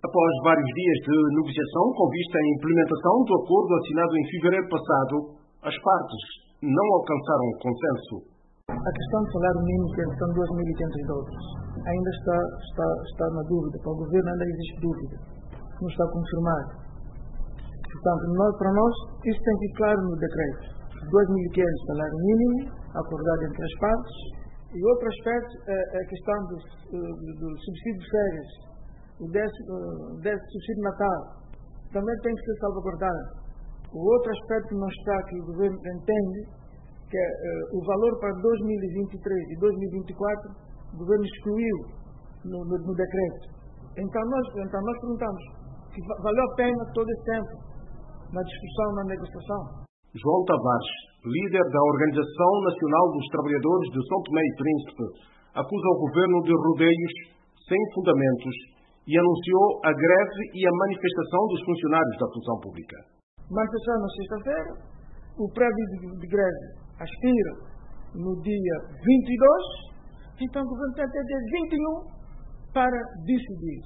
Após vários dias de negociação com vista à implementação do acordo assinado em fevereiro passado, as partes não alcançaram consenso. A questão do salário mínimo, que são 2.500 dólares, ainda está na dúvida. Para o governo ainda existe dúvida. Não está confirmado. Portanto, para nós, isso tem que ir claro no decreto. 2.500 salário mínimo, acordado entre as partes. E outro aspecto é a questão do subsídio de férias, o 10 subsídio de Natal, também tem que ser salvaguardado. O outro aspecto que não está, que o governo entende, que é o valor para 2023 e 2024, o governo excluiu no decreto. Então nós perguntamos que valeu a pena todo esse tempo na discussão, na negociação. João Tavares, líder da Organização Nacional dos Trabalhadores de São Tomé e Príncipe, acusa o governo de rodeios sem fundamentos e anunciou a greve e a manifestação dos funcionários da função pública. Manifestação na sexta-feira, o prévio de greve aspira no dia 22, então o governo tem até dia 21 para decidir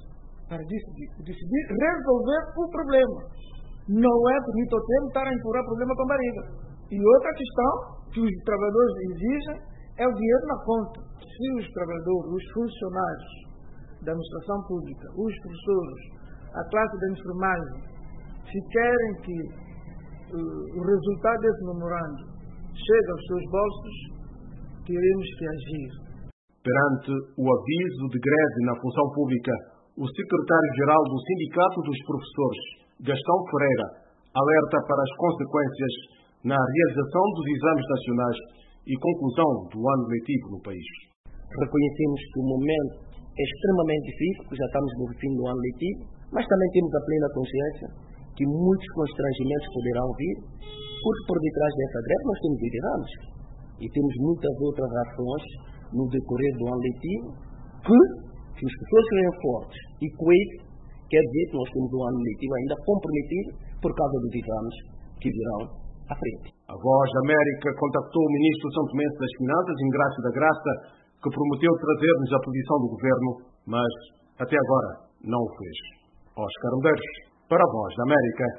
resolver o problema. Não é bonito o tempo estar a empurrar problema com a barriga. E outra questão que os trabalhadores exigem é o dinheiro na conta. Se os trabalhadores, os funcionários da administração pública, os professores, a classe da enfermagem, se querem que o resultado desse memorando chegue aos seus bolsos, teremos que agir. Perante o aviso de greve na função pública, o secretário-geral do Sindicato dos Professores, Gastão Ferreira, alerta para as consequências na realização dos exames nacionais e conclusão do ano letivo no país. Reconhecemos que o momento é extremamente difícil, porque já estamos no fim do ano letivo, mas também temos a plena consciência que muitos constrangimentos poderão vir, porque por detrás dessa greve nós temos exames e temos muitas outras ações no decorrer do ano letivo que, se os professores serem fortes e coesos, quer dizer que nós temos um ano letivo ainda comprometido por causa dos exames que virão à frente. A Voz da América contactou o ministro santomense das Finanças, Ingrácio da Graça, que prometeu trazer-nos a posição do governo, mas até agora não o fez. Oscar Medeiros, para a Voz da América.